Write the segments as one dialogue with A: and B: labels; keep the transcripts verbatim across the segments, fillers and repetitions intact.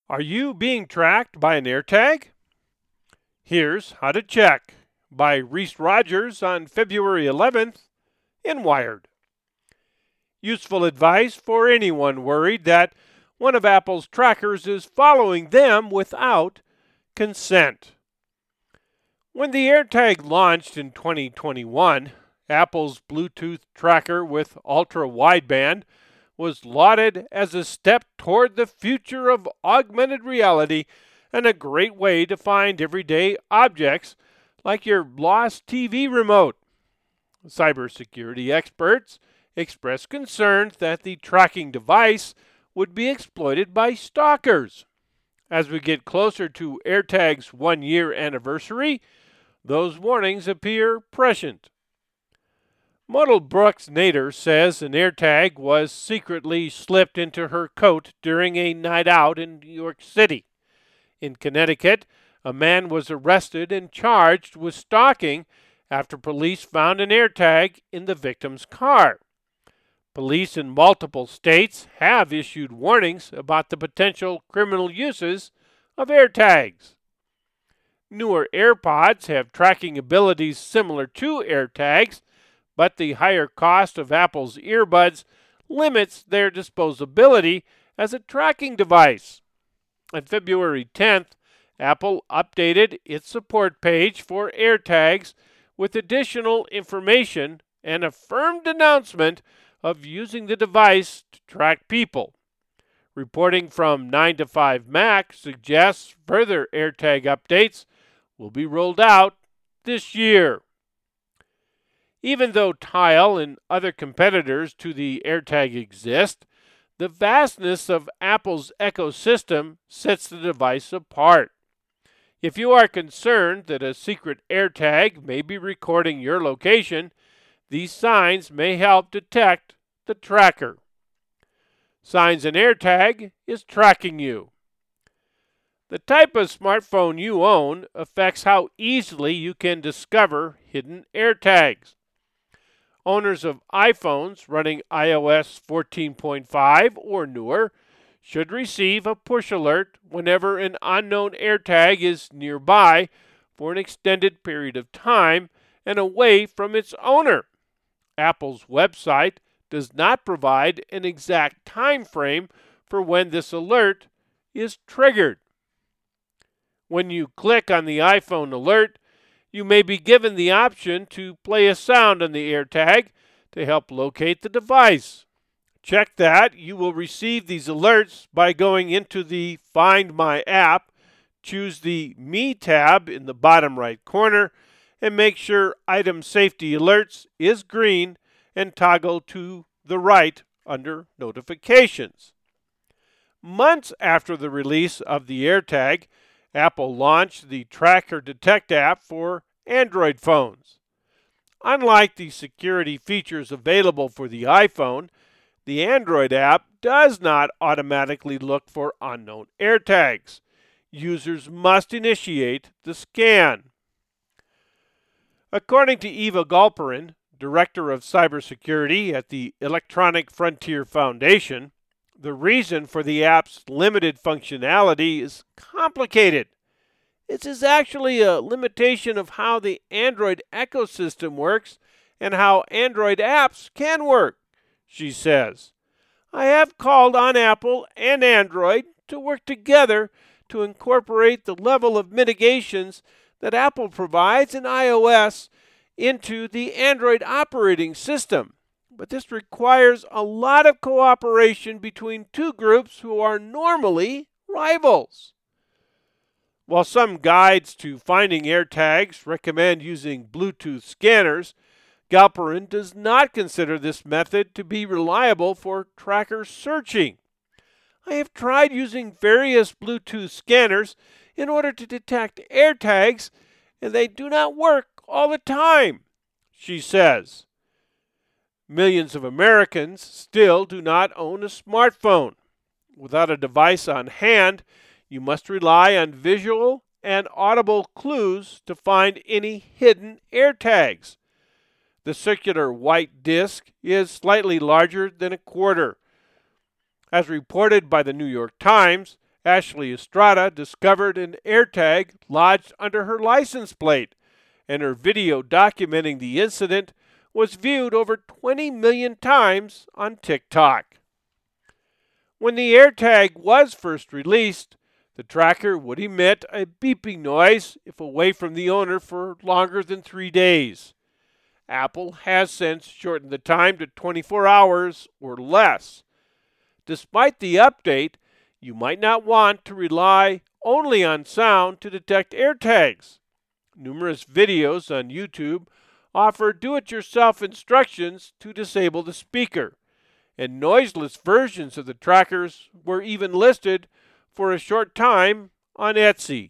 A: Are you being tracked by an AirTag? Here's how to check by Reese Rogers on February eleventh in Wired. Useful advice for anyone worried that one of Apple's trackers is following them without consent. When the AirTag launched in twenty twenty-one, Apple's Bluetooth tracker with ultra-wideband was lauded as a step toward the future of augmented reality and a great way to find everyday objects like your lost T V remote. Cybersecurity experts expressed concerns that the tracking device would be exploited by stalkers. As we get closer to AirTag's one-year anniversary, those warnings appear prescient. Model Brooks Nader says an AirTag was secretly slipped into her coat during a night out in New York City. In Connecticut, a man was arrested and charged with stalking after police found an AirTag in the victim's car. Police in multiple states have issued warnings about the potential criminal uses of AirTags. Newer AirPods have tracking abilities similar to AirTags, but the higher cost of Apple's earbuds limits their disposability as a tracking device. On February tenth, Apple updated its support page for AirTags with additional information and a firm announcement of using the device to track people. Reporting from nine to five Mac suggests further AirTag updates will be rolled out this year. Even though Tile and other competitors to the AirTag exist, the vastness of Apple's ecosystem sets the device apart. If you are concerned that a secret AirTag may be recording your location, these signs may help detect the tracker. Signs an AirTag is tracking you. The type of smartphone you own affects how easily you can discover hidden AirTags. Owners of iPhones running i O S fourteen point five or newer should receive a push alert whenever an unknown AirTag is nearby for an extended period of time and away from its owner. Apple's website does not provide an exact time frame for when this alert is triggered. When you click on the iPhone alert, you may be given the option to play a sound on the AirTag to help locate the device. Check that you will receive these alerts by going into the Find My app, choose the Me tab in the bottom right corner, and make sure Item Safety Alerts is green and toggle to the right under Notifications. Months after the release of the AirTag, Apple launched the Tracker Detect app for Android phones. Unlike the security features available for the iPhone, the Android app does not automatically look for unknown AirTags. Users must initiate the scan. According to Eva Galperin, Director of Cybersecurity at the Electronic Frontier Foundation, the reason for the app's limited functionality is complicated. This is actually a limitation of how the Android ecosystem works and how Android apps can work, she says. I have called on Apple and Android to work together to incorporate the level of mitigations that Apple provides in iOS into the Android operating system. But this requires a lot of cooperation between two groups who are normally rivals. While some guides to finding AirTags recommend using Bluetooth scanners, Galperin does not consider this method to be reliable for tracker searching. I have tried using various Bluetooth scanners in order to detect AirTags, and they do not work all the time, she says. Millions of Americans still do not own a smartphone. Without a device on hand, you must rely on visual and audible clues to find any hidden AirTags. The circular white disc is slightly larger than a quarter. As reported by the New York Times, Ashley Estrada discovered an AirTag lodged under her license plate, and her video documenting the incident was viewed over twenty million times on TikTok. When the AirTag was first released, the tracker would emit a beeping noise if away from the owner for longer than three days. Apple has since shortened the time to twenty-four hours or less. Despite the update, you might not want to rely only on sound to detect AirTags. Numerous videos on YouTube offer do-it-yourself instructions to disable the speaker, and noiseless versions of the trackers were even listed for a short time on Etsy.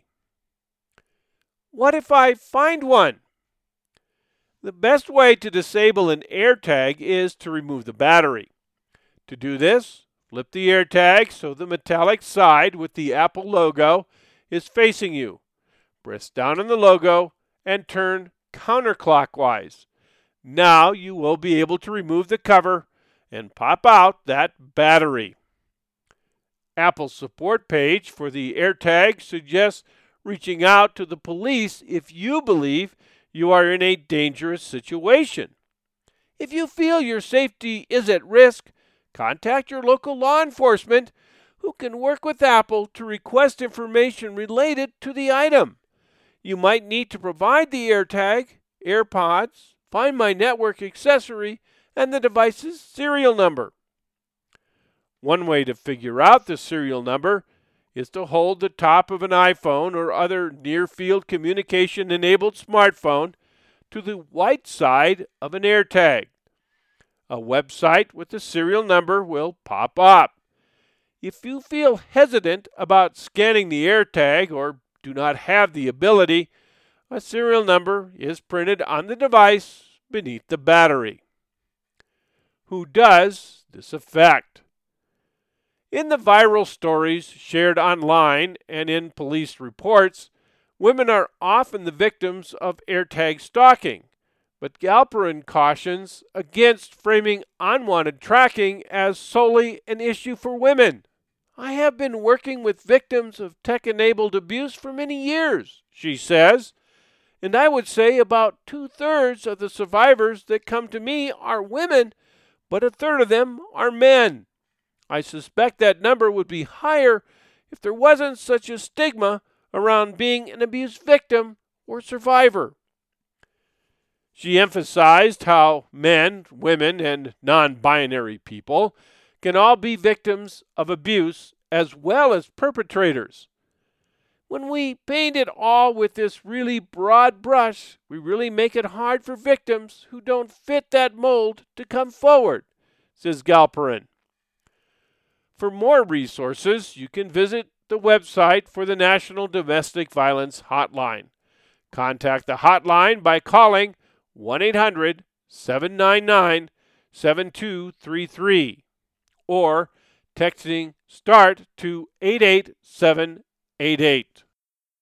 A: What if I find one? The best way to disable an AirTag is to remove the battery. To do this, flip the AirTag so the metallic side with the Apple logo is facing you. Press down on the logo and turn counterclockwise. Now you will be able to remove the cover and pop out that battery. Apple's support page for the AirTag suggests reaching out to the police if you believe you are in a dangerous situation. If you feel your safety is at risk, contact your local law enforcement who can work with Apple to request information related to the item. You might need to provide the AirTag, AirPods, Find My Network accessory, and the device's serial number. One way to figure out the serial number is to hold the top of an iPhone or other near-field communication-enabled smartphone to the white side of an AirTag. A website with the serial number will pop up. If you feel hesitant about scanning the AirTag or do not have the ability, a serial number is printed on the device beneath the battery. Who does this affect? In the viral stories shared online and in police reports, women are often the victims of AirTag stalking, but Galperin cautions against framing unwanted tracking as solely an issue for women. I have been working with victims of tech-enabled abuse for many years, she says, and I would say about two-thirds of the survivors that come to me are women, but a third of them are men. I suspect that number would be higher if there wasn't such a stigma around being an abuse victim or survivor. She emphasized how men, women, and non-binary people can all be victims of abuse as well as perpetrators. When we paint it all with this really broad brush, we really make it hard for victims who don't fit that mold to come forward, says Galperin. For more resources, you can visit the website for the National Domestic Violence Hotline. Contact the hotline by calling one eight hundred, seven nine nine, seven two three three or texting START to eight eight seven eight eight.